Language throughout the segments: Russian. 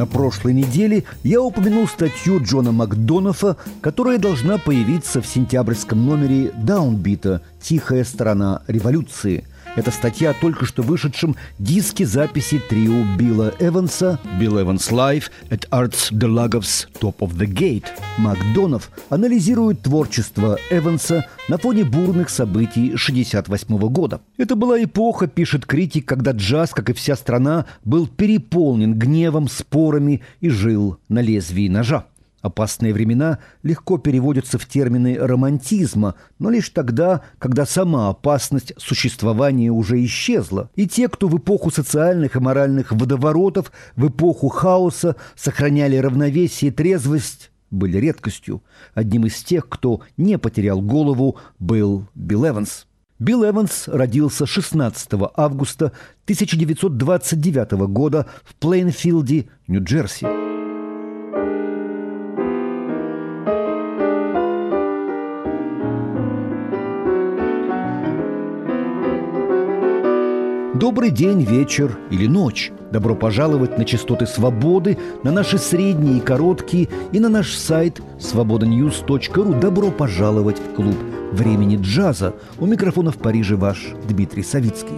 На прошлой неделе я упомянул статью Джона Макдонафа, которая должна появиться в сентябрьском номере «Даунбита. Тихая сторона революции». Это статья о только что вышедшем диске записи трио Билла Эванса «Bill Evans Live at Arts Delagov's Top of the Gate». Макдонаф анализирует творчество Эванса на фоне бурных событий 1968 года. Это была эпоха, пишет критик, когда джаз, как и вся страна, был переполнен гневом, спорами и жил на лезвии ножа. Опасные времена легко переводятся в термины романтизма, но лишь тогда, когда сама опасность существования уже исчезла. И те, кто в эпоху социальных и моральных водоворотов, в эпоху хаоса сохраняли равновесие и трезвость, были редкостью. Одним из тех, кто не потерял голову, был Билл Эванс. Билл Эванс родился 16 августа 1929 года в Плейнфилде, Нью-Джерси. Добрый день, вечер или ночь. Добро пожаловать на частоты свободы, на наши средние и короткие и на наш сайт svobodanews.ru. Добро пожаловать в клуб времени джаза. У микрофона в Париже ваш Дмитрий Савицкий.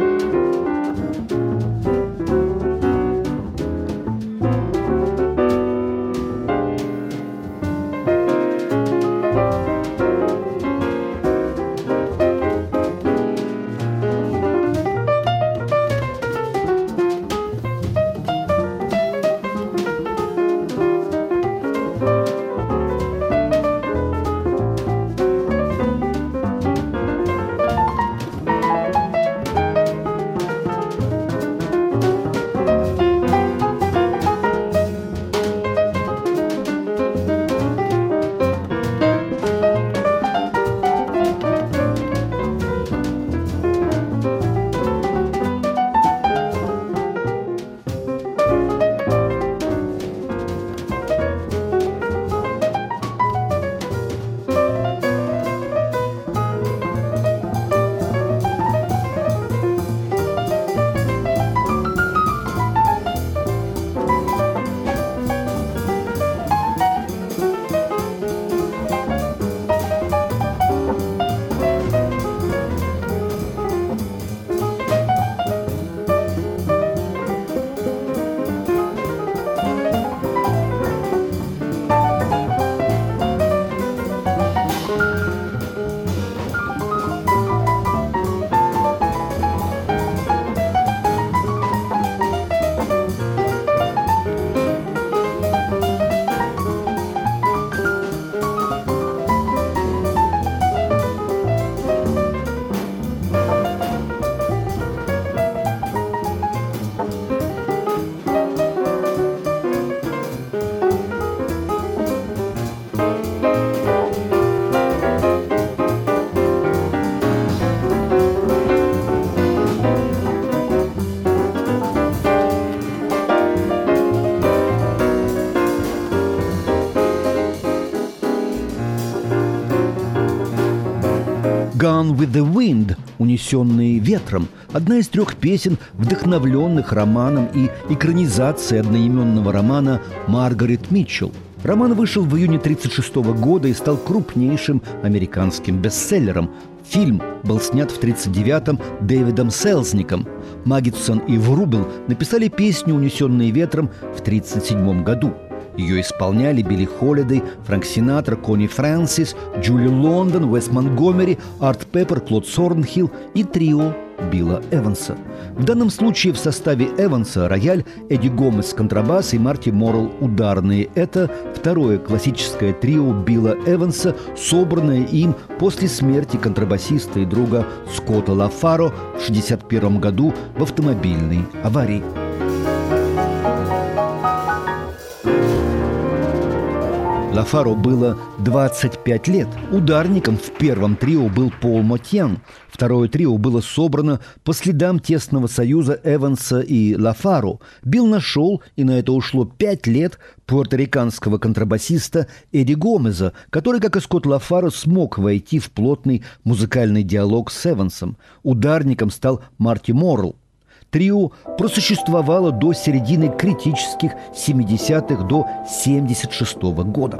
«Gone with the Wind» – «Унесенные ветром» – одна из 3 песен, вдохновленных романом и экранизацией одноименного романа Маргарет Митчелл. Роман вышел в июне 1936 года и стал крупнейшим американским бестселлером. Фильм был снят в 1939-м Дэвидом Селзником. Магитсон и Врубел написали песню «Унесенные ветром» в 1937 году. Ее исполняли Билли Холидей, Фрэнк Синатра, Конни Фрэнсис, Джули Лондон, Уэс Монтгомери, Арт Пеппер, Клод Сорнхилл и трио Билла Эванса. В данном случае в составе Эванса рояль, Эдди Гомес контрабас и Марти Моррелл ударные. Это второе классическое трио Билла Эванса, собранное им после смерти контрабасиста и друга Скотта Лафаро в 1961 году в автомобильной аварии. Лафаро было 25 лет. Ударником в первом трио был Пол Мотьян. Второе трио было собрано по следам тесного союза Эванса и Лафаро. Билл нашел, и на это ушло 5 лет, пуэрториканского контрабасиста Эдди Гомеза, который, как и Скотт Лафаро, смог войти в плотный музыкальный диалог с Эвансом. Ударником стал Марти Моррелл. Трио просуществовало до середины критических 70-х, до 1976 года.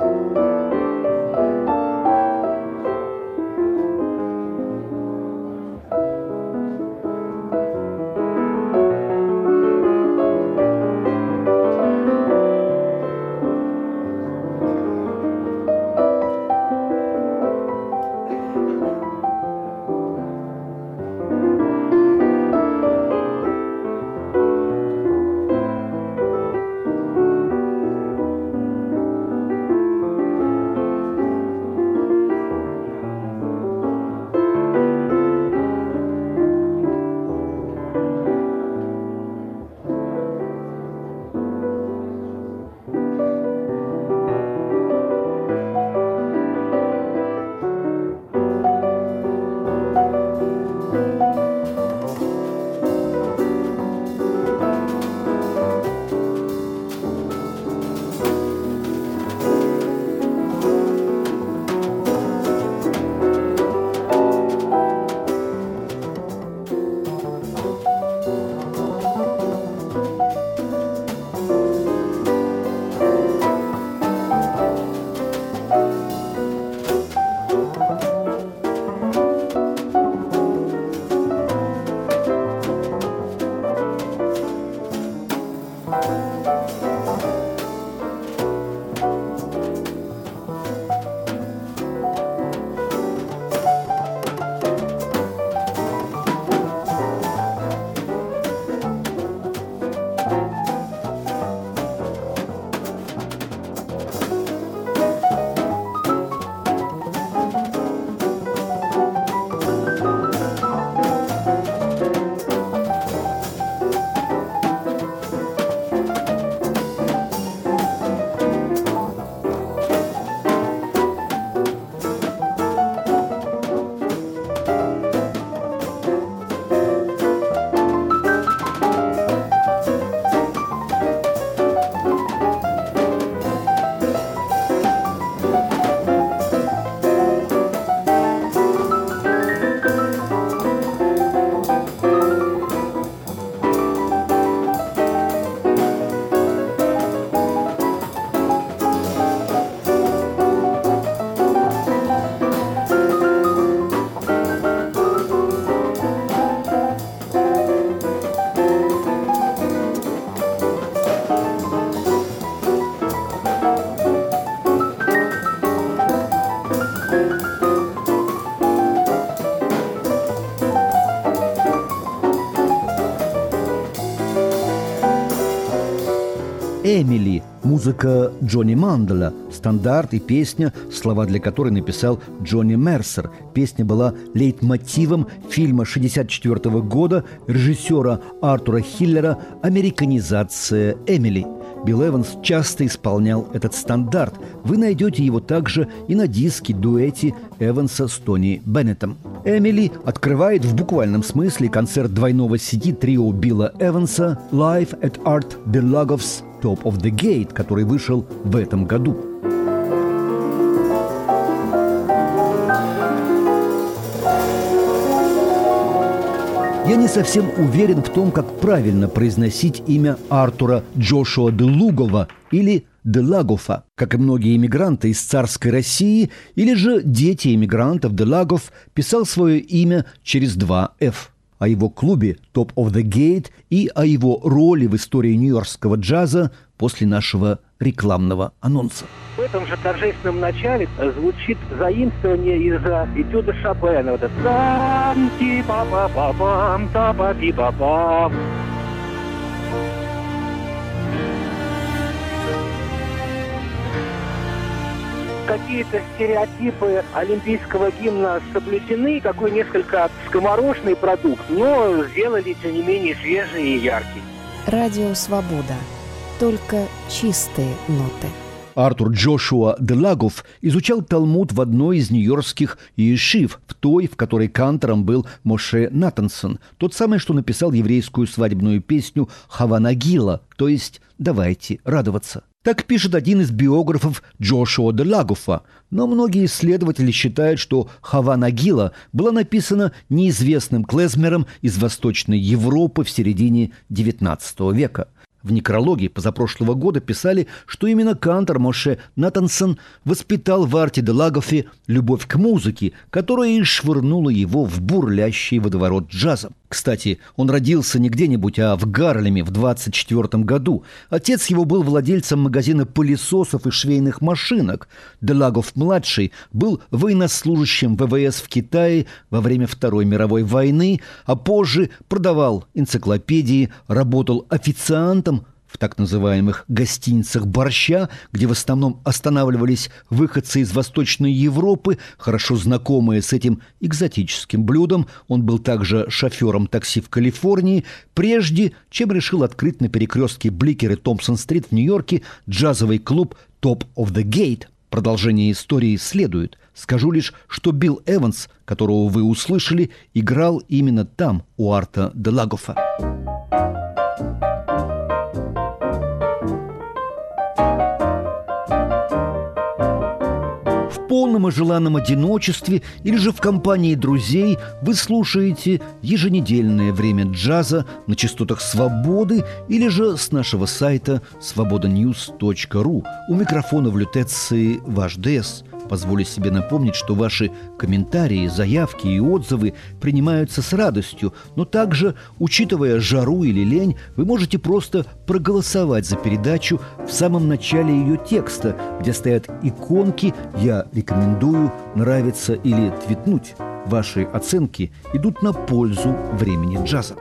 «Эмили» – музыка Джонни Мандела, стандарт и песня, слова для которой написал Джонни Мерсер. Песня была лейтмотивом фильма 1964 года режиссера Артура Хиллера «Американизация Эмили». Билл Эванс часто исполнял этот стандарт. Вы найдете его также и на диске-дуэте Эванса с Тони Беннетом. «Эмили» открывает в буквальном смысле концерт двойного CD трио Билла Эванса «Live at Art DeLagoff's Top of the Gate», который вышел в этом году. Я не совсем уверен в том, как правильно произносить имя Артура Джошуа де Лугова или де Лагофа, как и многие иммигранты из царской России, или же дети иммигрантов. Де Лагоф писал свое имя через два «Ф». О его клубе «Top of the Gate» и о его роли в истории нью-йоркского джаза после нашего рекламного анонса. В этом же торжественном начале звучит заимствование из этюда Шопена. Вот это какие-то стереотипы олимпийского гимна соблюдены, такой несколько скоморошный продукт, но сделали, тем не менее, свежий и яркий. Радио «Свобода». Только чистые ноты. Артур Джошуа де Лагоф изучал Талмуд в одной из нью-йоркских ешив, в той, в которой кантором был Моше Натансон, тот самый, что написал еврейскую свадебную песню «Хава Нагила», то есть «Давайте радоваться». Так пишет один из биографов Джошуа де Лагофа, но многие исследователи считают, что «Хава Нагила» была написана неизвестным клезмером из Восточной Европы в середине XIX века. В некрологе позапрошлого года писали, что именно кантор Моше Натансон воспитал в Арте де Лагофе любовь к музыке, которая и швырнула его в бурлящий водоворот джаза. Кстати, он родился не где-нибудь, а в Гарлеме в 1924 году. Отец его был владельцем магазина пылесосов и швейных машинок. Де Лагоф-младший был военнослужащим ВВС в Китае во время Второй мировой войны, а позже продавал энциклопедии, работал официантом в так называемых гостиницах борща, где в основном останавливались выходцы из Восточной Европы, хорошо знакомые с этим экзотическим блюдом. Он был также шофером такси в Калифорнии, прежде чем решил открыть на перекрестке Бликер и Томпсон-стрит в Нью-Йорке джазовый клуб «Top of the Gate». Продолжение истории следует. Скажу лишь, что Билл Эванс, которого вы услышали, играл именно там, у Арта де Лагофа. В полном и желанном одиночестве или же в компании друзей вы слушаете еженедельное время джаза на частотах «Свободы» или же с нашего сайта svobodanews.ru. У микрофона в лютеции ваш ДС. Позволю себе напомнить, что ваши комментарии, заявки и отзывы принимаются с радостью, но также, учитывая жару или лень, вы можете просто проголосовать за передачу в самом начале ее текста, где стоят иконки «Я рекомендую», «Нравится» или «Твитнуть». Ваши оценки идут на пользу времени джаза.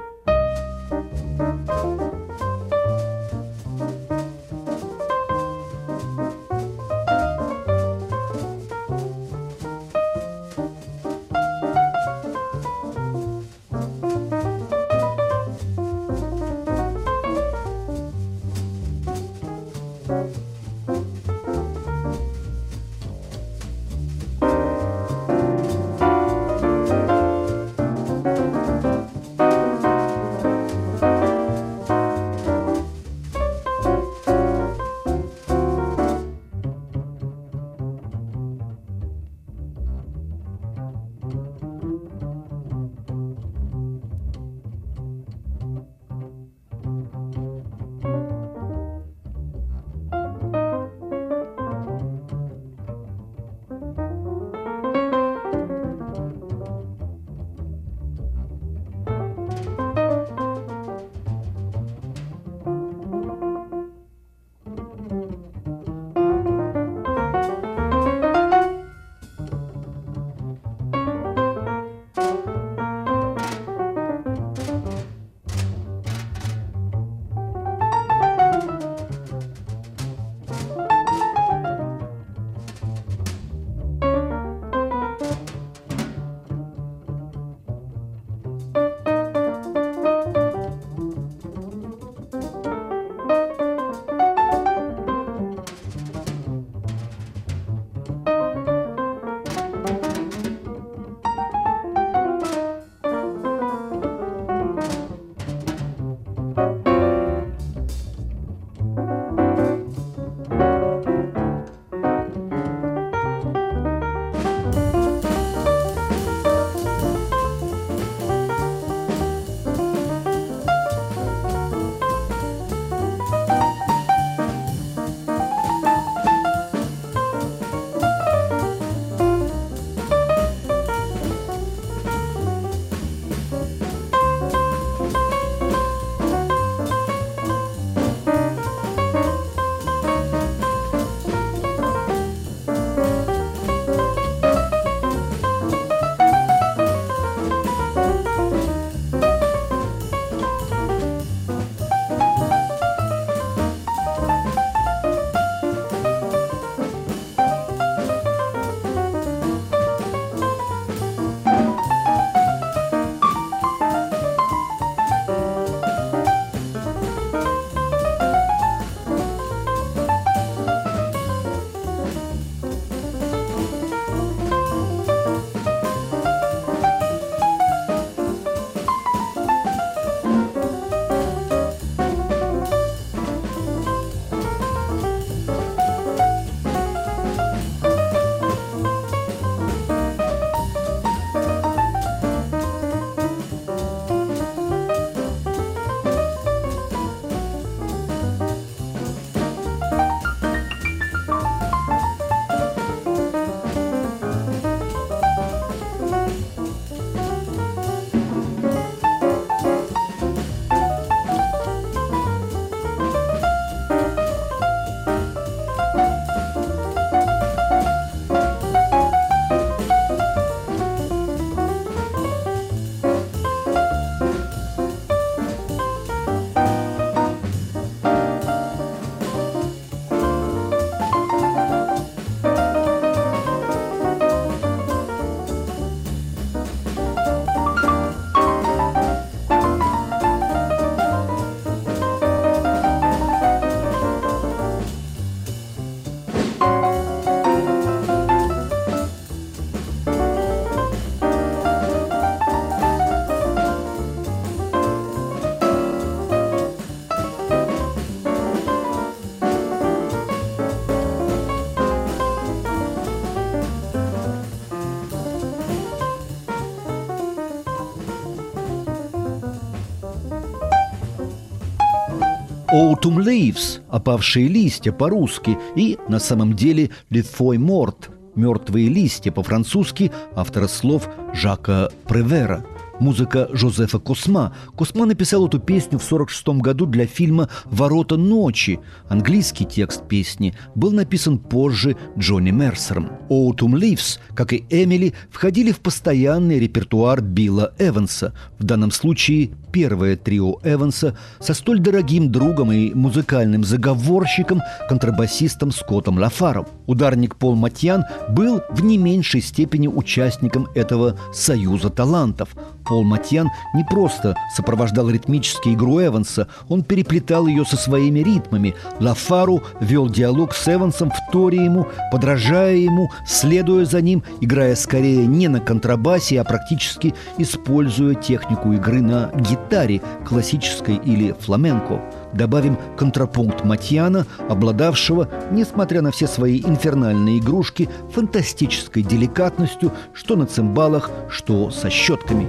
«Autumn Leaves» – «Опавшие листья» по-русски и, на самом деле, «Les Feuilles Mortes» – «Мертвые листья» по-французски автора слов Жака Превера. Музыка Жозефа Косма. Косма написал эту песню в 1946 году для фильма «Ворота ночи». Английский текст песни был написан позже Джонни Мерсером. «Autumn Leaves», как и «Эмили», входили в постоянный репертуар Билла Эванса. В данном случае первое трио Эванса со столь дорогим другом и музыкальным заговорщиком, контрабасистом Скоттом Лафаром. Ударник Пол Матьян был в не меньшей степени участником этого союза талантов. Пол Матьян не просто сопровождал ритмически игру Эванса, он переплетал ее со своими ритмами. Лафару вел диалог с Эвансом, вторя ему, подражая ему, следуя за ним, играя скорее не на контрабасе, а практически используя технику игры на гитаре, классической или фламенко. Добавим контрапункт Матьяна, обладавшего, несмотря на все свои инфернальные игрушки, фантастической деликатностью, что на цимбалах, что со щетками.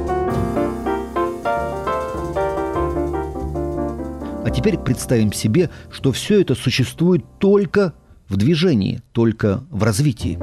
А теперь представим себе, что все это существует только в движении, только в развитии.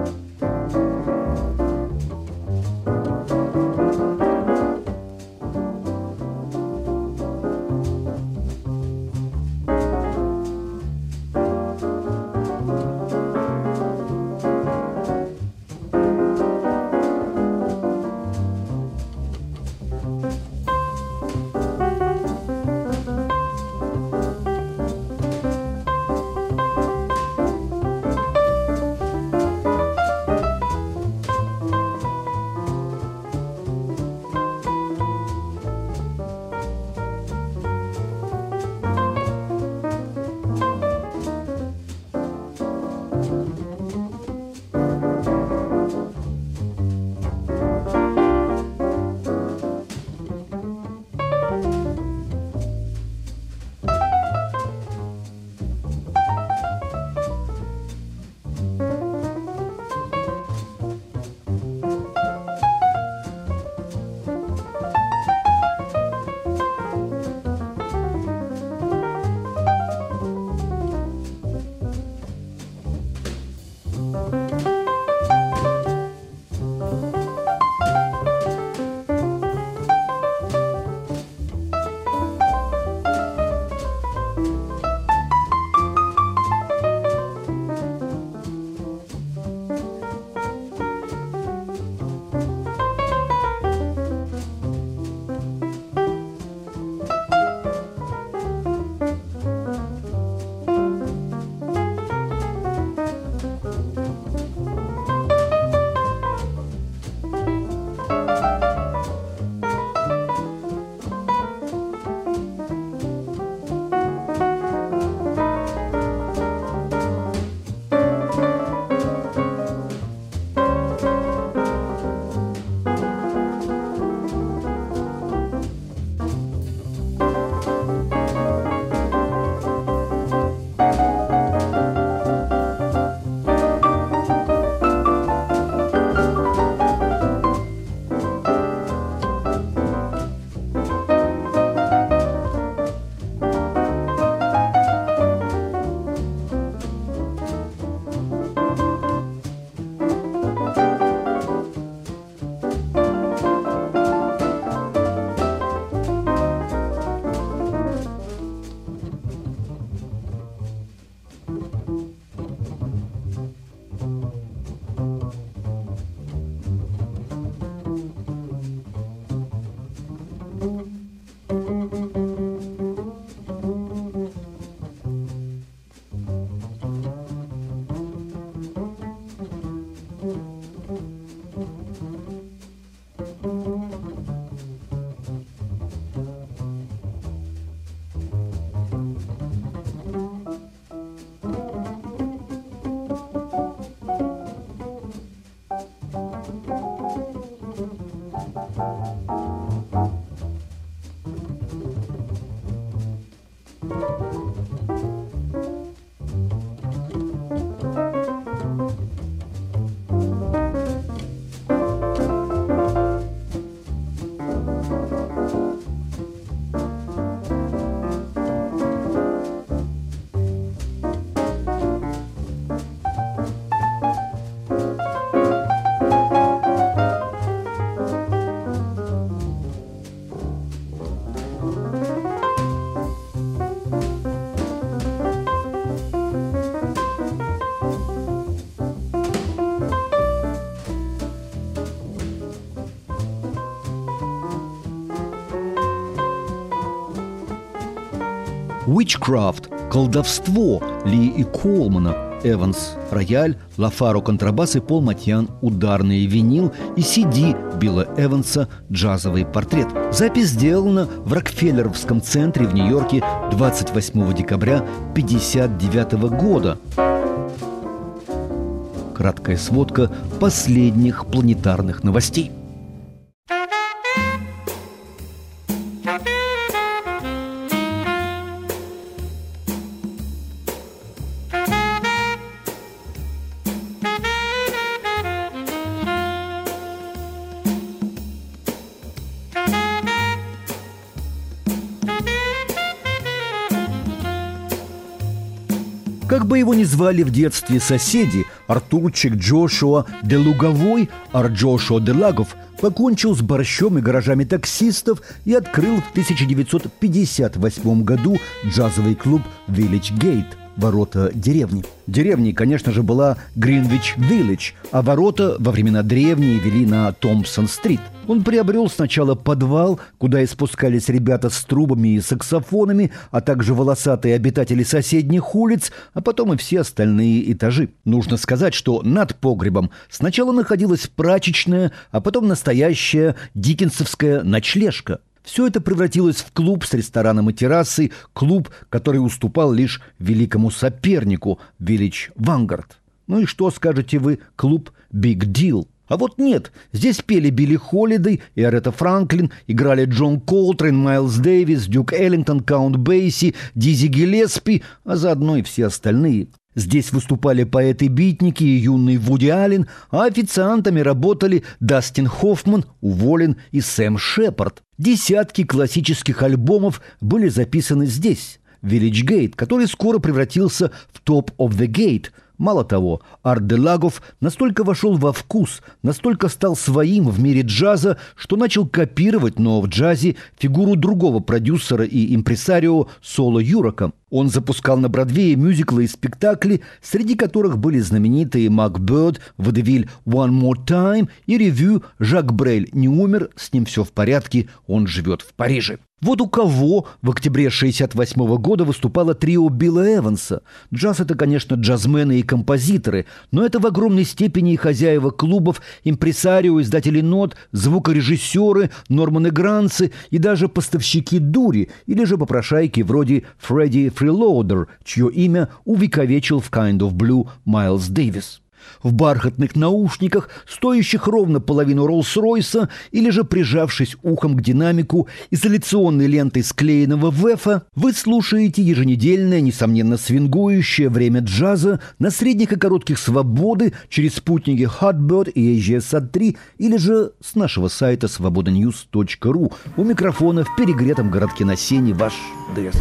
Witchcraft – колдовство Ли и Колмана, Эванс – рояль, Лафаро – контрабас и Пол Матьян – ударный винил и CD Билла Эванса – джазовый портрет. Запись сделана в Рокфеллеровском центре в Нью-Йорке 28 декабря 1959 года. Краткая сводка последних планетарных новостей. Как бы его ни звали в детстве соседи, Артурчик Джошуа де Луговой, Джошуа де Лагов, покончил с борщом и гаражами таксистов и открыл в 1958 году джазовый клуб «Village Gate» – «Ворота деревни». Деревней, конечно же, была Гринвич-Виллидж, а ворота во времена древние вели на Томпсон-стрит. Он приобрел сначала подвал, куда и спускались ребята с трубами и саксофонами, а также волосатые обитатели соседних улиц, а потом и все остальные этажи. Нужно сказать, что над погребом сначала находилась прачечная, а потом настоящая диккенсовская ночлежка. Все это превратилось в клуб с рестораном и террасой, клуб, который уступал лишь великому сопернику Village Vanguard. Ну и что скажете вы, клуб Big Deal? А вот нет, здесь пели Билли Холидей и Аретта Франклин, играли Джон Колтрейн, Майлз Дэвис, Дюк Эллингтон, Каунт Бейси, Дизи Гиллеспи, а заодно и все остальные. Здесь выступали поэты-битники и юный Вуди Аллен, а официантами работали Дастин Хоффман, уволен, и Сэм Шепард. Десятки классических альбомов были записаны здесь, в Village Gate, который скоро превратился в Top of the Gate. Мало того, Арт де Лагов настолько вошел во вкус, настолько стал своим в мире джаза, что начал копировать, но в джазе, фигуру другого продюсера и импресарио Соло Юрока. Он запускал на Бродвее мюзиклы и спектакли, среди которых были знаменитые «Макбет», «Водевиль One More Time» и ревю «Жак Брель не умер, с ним все в порядке, он живет в Париже». Вот у кого в октябре 1968 года выступало трио Билла Эванса. Джаз – это, конечно, джазмены и композиторы, но это в огромной степени и хозяева клубов, импресарио, издатели нот, звукорежиссеры, Норманы Гранцы и даже поставщики дури или же попрошайки вроде Фредди Фрилоудер, чье имя увековечил в Kind of Blue Майлз Дэвис. В бархатных наушниках, стоящих ровно половину Роллс-Ройса, или же прижавшись ухом к динамику изоляционной лентой склеенного вэфа, вы слушаете еженедельное, несомненно свингующее время джаза на средних и коротких свободы через спутники Hotbird и AGSAT-3 или же с нашего сайта svobodanews.ru. У микрофона в перегретом городке на Сене ваш ДС.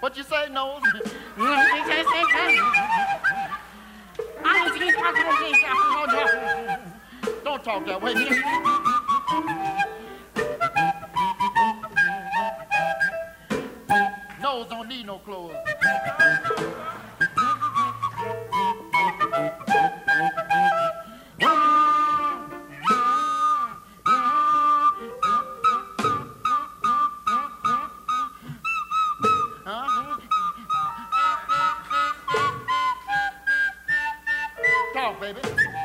What you say, Nose? Don't talk that way. Nose don't need no clothes. Talk, baby.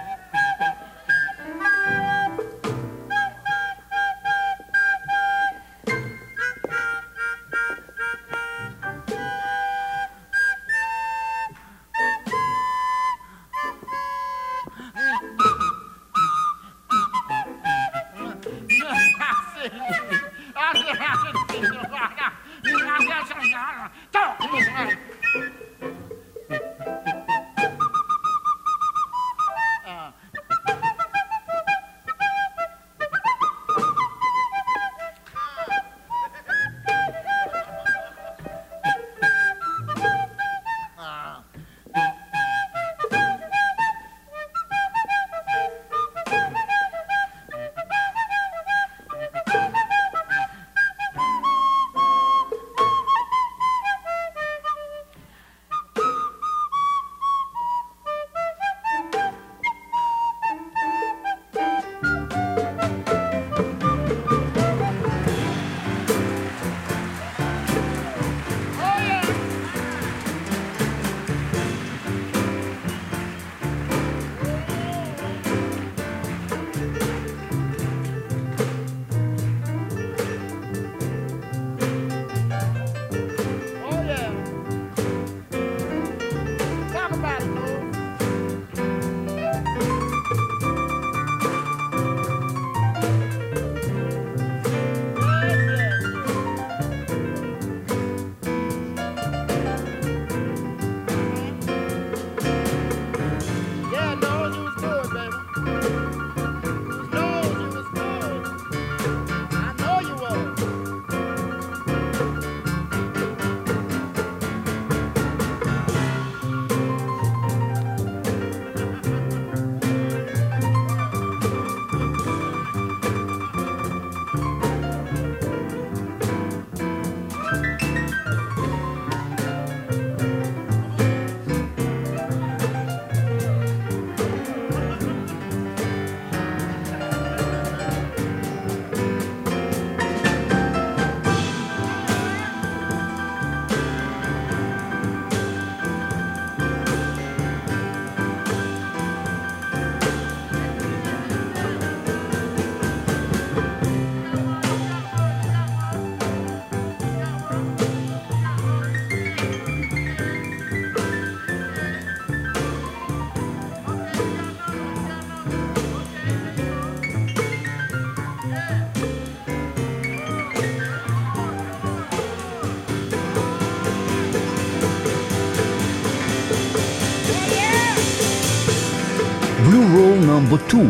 Blue Roll No. 2.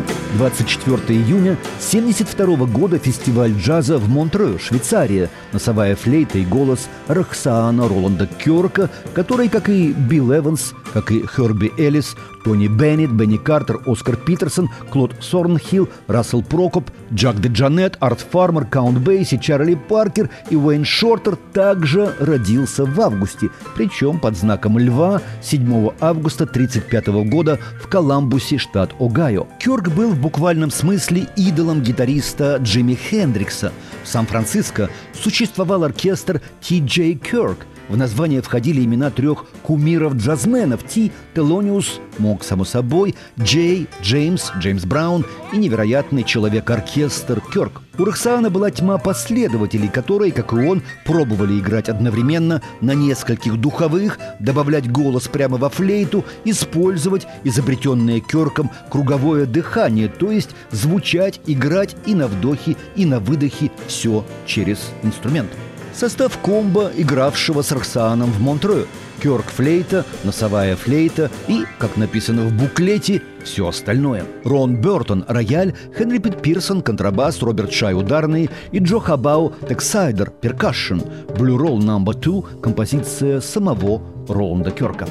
24 июня 1972 года, фестиваль джаза в Монтре, Швейцария. Носовая флейта и голос Роксаана Роланда Кёрка, который, как и Билл Эванс, как и Херби Эллис, Тони Беннет, Бенни Картер, Оскар Питерсон, Клод Сорнхилл, Рассел Прокоп, Джак де Джанет, Арт Фармер, Каунт Бейси, Чарли Паркер и Уэйн Шортер также родился в августе, причем под знаком льва 7 августа 1935 года в Коламбусе, штат Огайо. Кёрк был в буквальном смысле идолом гитариста Джимми Хендрикса. В Сан-Франциско существовал оркестр Ти Джей Кёрк. В название входили имена 3 кумиров-джазменов: Ти, Телониус, Мог, само собой, Джей, Джеймс Браун и невероятный человек-оркестр Кёрк. У Роксаана была тьма последователей, которые, как и он, пробовали играть одновременно на нескольких духовых, добавлять голос прямо во флейту, использовать изобретенное Кёрком круговое дыхание, то есть звучать, играть и на вдохе, и на выдохе, все через инструмент. Состав комбо, игравшего с Роксааном в Монтрeux. Кёрк флейта, носовая флейта и, как написано в буклете, все остальное. Рон Бёртон рояль, Хенри Пит Пирсон контрабас, Роберт Шай ударные и Джо Хабау тексайдер перкашн. Blue Roll No. 2 композиция самого Роланда Кёрка.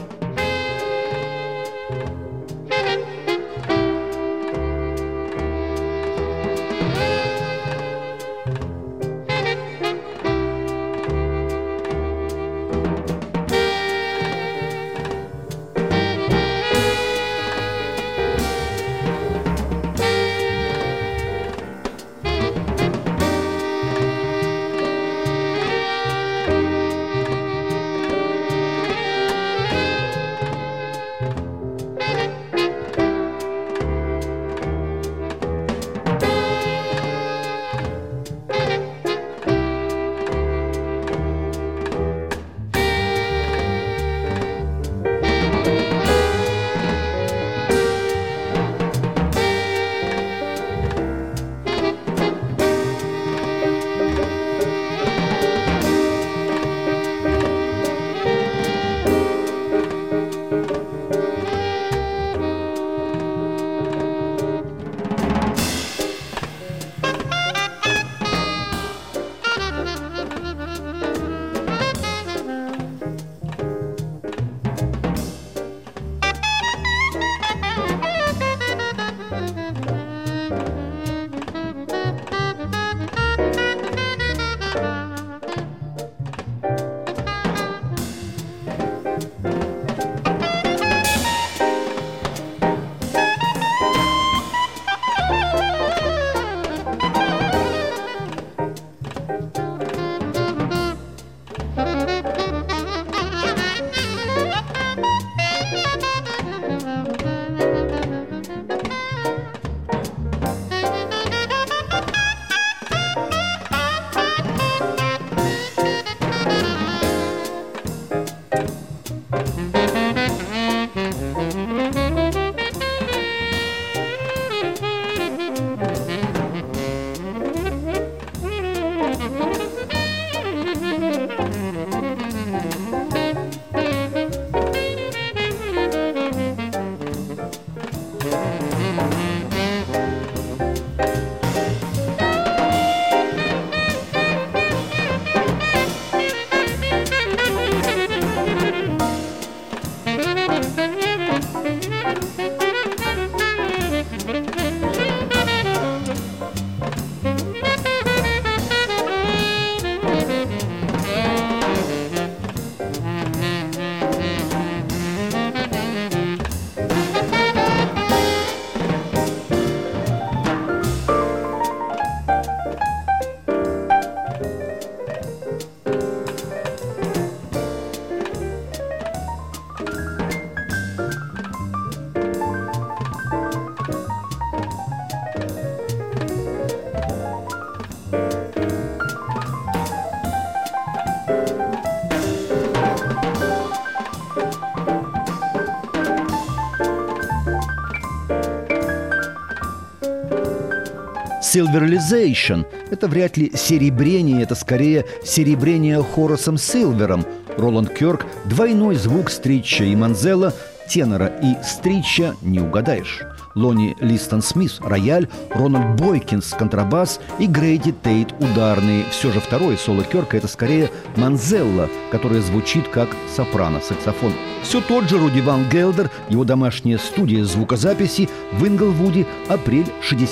Silverization – это вряд ли серебрение, это скорее серебрение Хорасом Силвером. Роланд Кёрк – двойной звук стрича и манзелла, тенора и стрича не угадаешь. Лони Листон Смит – рояль, Рональд Бойкинс – контрабас и Грейди Тейт – ударные. Все же второе соло Кёрка – это скорее манзелла, которая звучит как сопрано-саксофон. Все тот же Руди Ван Гелдер, его домашняя студия звукозаписи в Инглвуде, апрель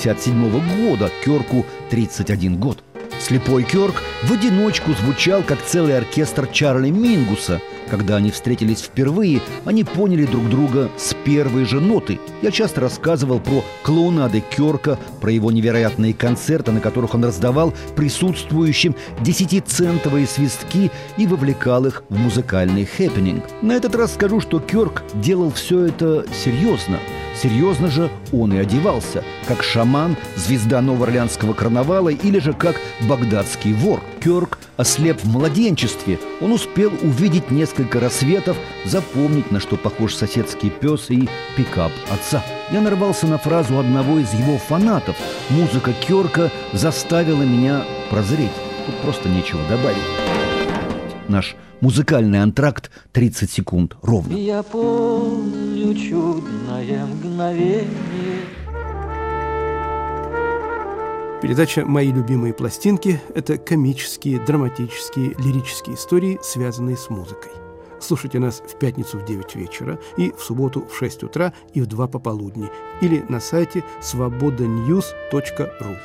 1967 года, Кёрку 31 год. Слепой Кёрк в одиночку звучал, как целый оркестр Чарли Мингуса. Когда они встретились впервые, они поняли друг друга с первой же ноты. Я часто рассказывал про клоунады Кёрка, про его невероятные концерты, на которых он раздавал присутствующим 10-центовые свистки и вовлекал их в музыкальный хэппининг. На этот раз скажу, что Кёрк делал все это серьезно. Серьезно же он и одевался, как шаман, звезда Новоорлеанского карнавала или же как багдадский вор. Кёрк ослеп в младенчестве. Он успел увидеть несколько рассветов, запомнить, на что похож соседский пес и пикап отца. Я нарвался на фразу одного из его фанатов: «Музыка Кёрка заставила меня прозреть». Тут просто нечего добавить. наш музыкальный антракт 30 секунд ровно. Я помню чудное мгновение. Передача «Мои любимые пластинки» – это комические, драматические, лирические истории, связанные с музыкой. Слушайте нас в пятницу в 9 вечера и в субботу в 6 утра и в 2 пополудни или на сайте svobodanews.ru.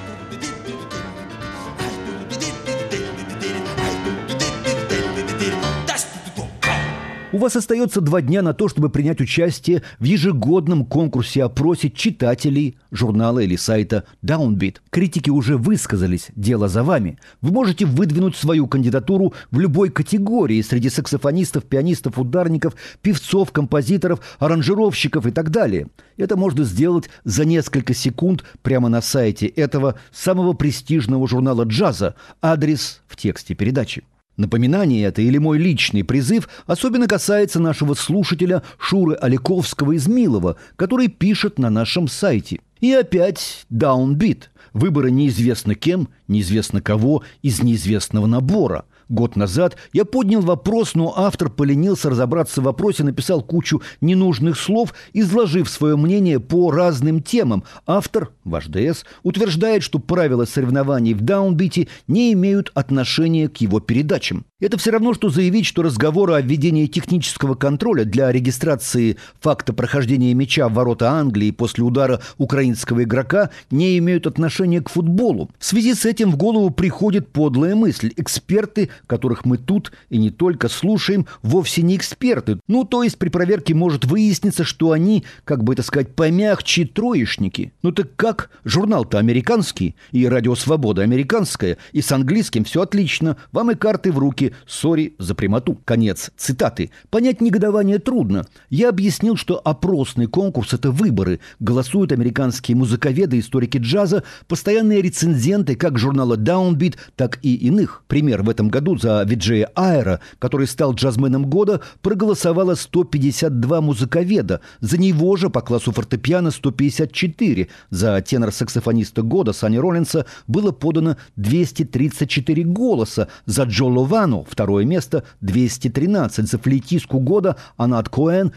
У вас остается 2 дня на то, чтобы принять участие в ежегодном конкурсе-опросе читателей журнала или сайта Downbeat. Критики уже высказались, дело за вами. Вы можете выдвинуть свою кандидатуру в любой категории среди саксофонистов, пианистов, ударников, певцов, композиторов, аранжировщиков и так далее. Это можно сделать за несколько секунд прямо на сайте этого самого престижного журнала джаза. Адрес в тексте передачи. Напоминание это или мой личный призыв особенно касается нашего слушателя Шуры Оликовского из Милова, который пишет на нашем сайте. И опять Downbeat. Выборы неизвестно кем, неизвестно кого из неизвестного набора. Год назад я поднял вопрос, но автор поленился разобраться в вопросе, написал кучу ненужных слов, изложив свое мнение по разным темам. Автор, ваш ДС, утверждает, что правила соревнований в Даунбите не имеют отношения к его передачам. Это все равно, что заявить, что разговоры о введении технического контроля для регистрации факта прохождения мяча в ворота Англии после удара украинского игрока не имеют отношения к футболу. В связи с этим в голову приходит подлая мысль. Эксперты, которых мы тут и не только слушаем, вовсе не эксперты. Ну, то есть при проверке может выясниться, что они, как бы это сказать, помягче, троечники. Ну так как? Журнал-то американский, и Радио Свобода американская, и с английским все отлично. Вам и карты в руки. Сори за прямоту. Конец цитаты. Понять негодование трудно. Я объяснил, что опросный конкурс – это выборы. Голосуют американские музыковеды, историки джаза, постоянные рецензенты как журнала Downbeat, так и иных. Пример: в этом году за Виджея Айра, который стал джазменом года, проголосовало 152 музыковеда. За него же по классу фортепиано 154. За тенор-саксофониста года Санни Роллинса было подано 234 голоса. За Джо Ловано второе место 213. За флейтистку года Анат Коэн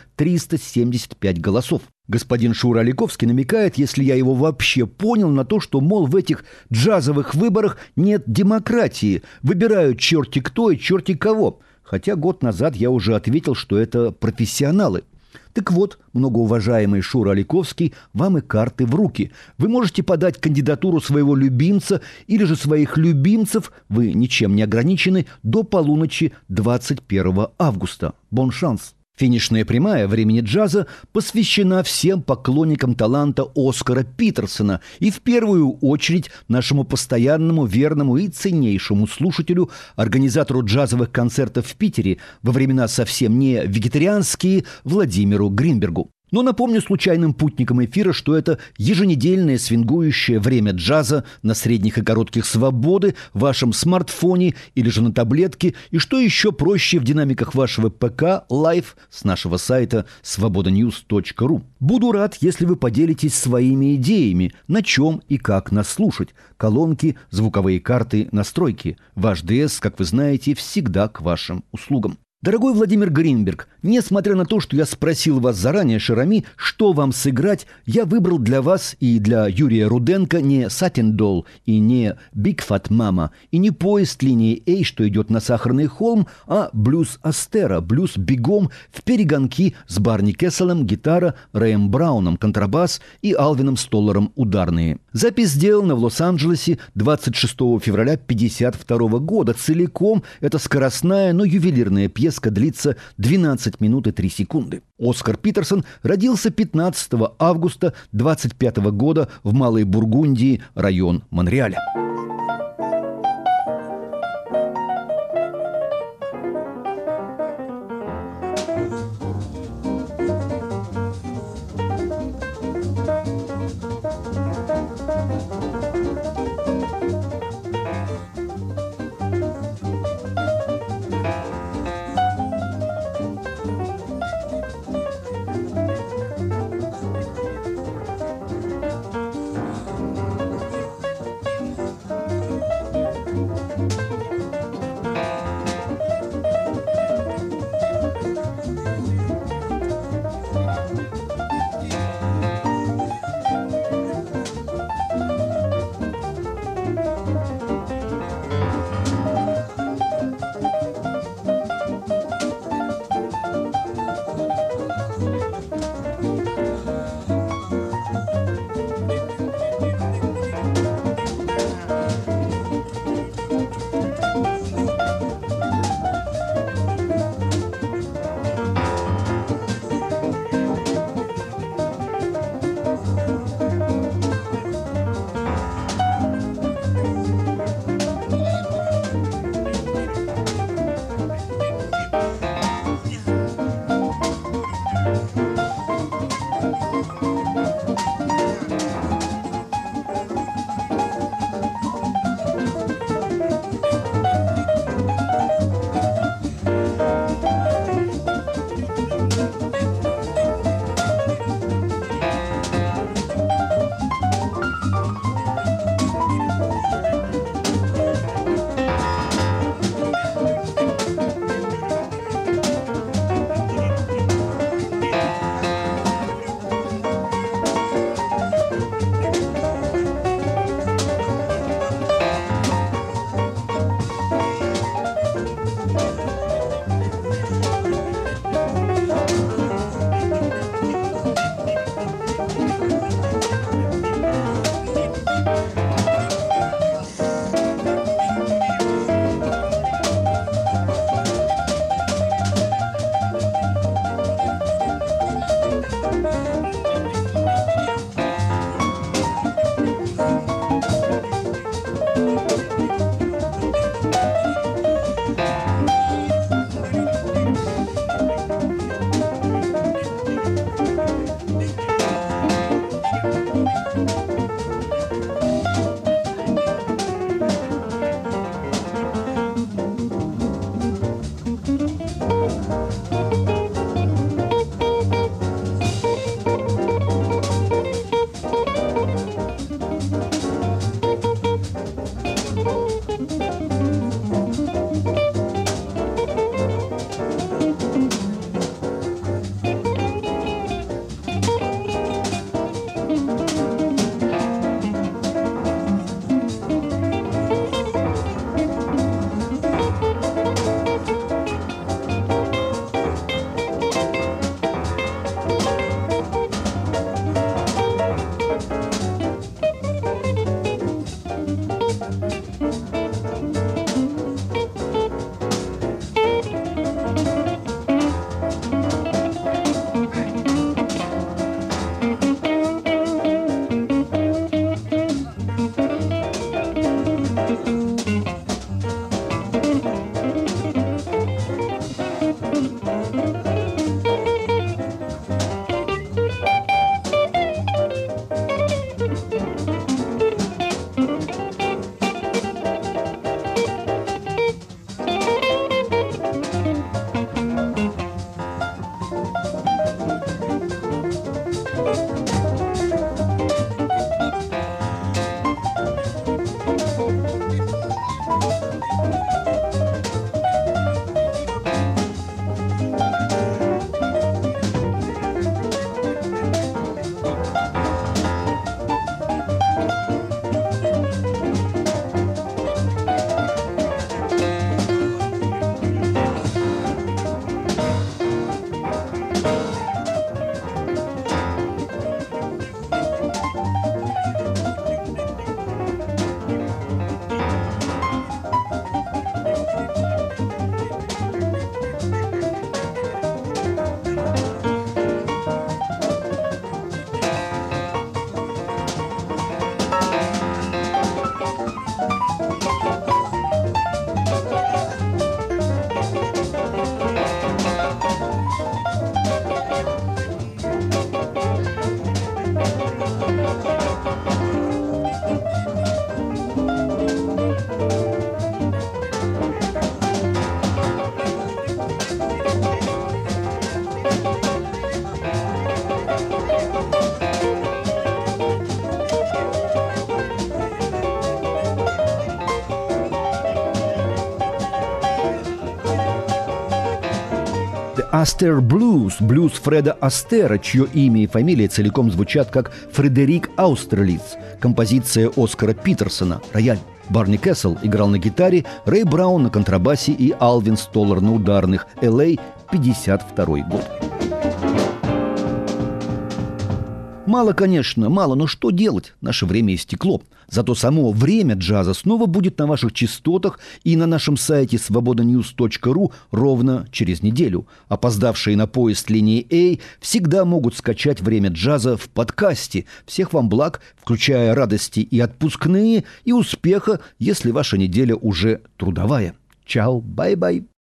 375 голосов. Господин Шура Оликовский намекает, если я его вообще понял, на то, что, мол, в этих джазовых выборах нет демократии. Выбирают черти кто и черти кого. Хотя год назад я уже ответил, что это профессионалы. Так вот, многоуважаемый Шура Оликовский, вам и карты в руки. Вы можете подать кандидатуру своего любимца или же своих любимцев, вы ничем не ограничены, до полуночи 21 августа. Бон шанс! Финишная прямая времени джаза посвящена всем поклонникам таланта Оскара Питерсона и в первую очередь нашему постоянному, верному и ценнейшему слушателю, организатору джазовых концертов в Питере во времена совсем не вегетарианские, Владимиру Гринбергу. Но напомню случайным путникам эфира, что это еженедельное свингующее время джаза на средних и коротких свободы в вашем смартфоне или же на таблетке, и что еще проще в динамиках вашего ПК лайв с нашего сайта svobodanews.ru. Буду рад, если вы поделитесь своими идеями, на чем и как нас слушать. Колонки, звуковые карты, настройки. Ваш ДС, как вы знаете, всегда к вашим услугам. Дорогой Владимир Гринберг, несмотря на то, что я спросил вас заранее, Шерами, что вам сыграть, я выбрал для вас и для Юрия Руденко не Satin Doll и не Big Fat Mama, и не поезд линии A, что идет на Сахарный холм, а блюз Астера, блюз бегом в перегонки с Барни Кесселом, гитара, Рэем Брауном, контрабас и Алвином Столлером, ударные. Запись сделана в Лос-Анджелесе 26 февраля 1952 года. Целиком это скоростная, но ювелирная пьеска длится 12 минут и 3 секунды. Оскар Питерсон родился 15 августа 1925 года в Малой Бургундии, район Монреаля. Астер Блюз, блюз Фреда Астера, чье имя и фамилия целиком звучат как Фредерик Аустерлиц, композиция Оскара Питерсона, рояль. Барни Кессел играл на гитаре, Рэй Браун на контрабасе и Алвин Столлар на ударных. Л.А. 52 год. Мало, конечно, мало, но что делать? Наше время истекло. Зато само время джаза снова будет на ваших частотах и на нашем сайте svobodanews.ru ровно через неделю. Опоздавшие на поезд линии A всегда могут скачать время джаза в подкасте. Всех вам благ, включая радости и отпускные, и успеха, если ваша неделя уже трудовая. Чао, бай-бай.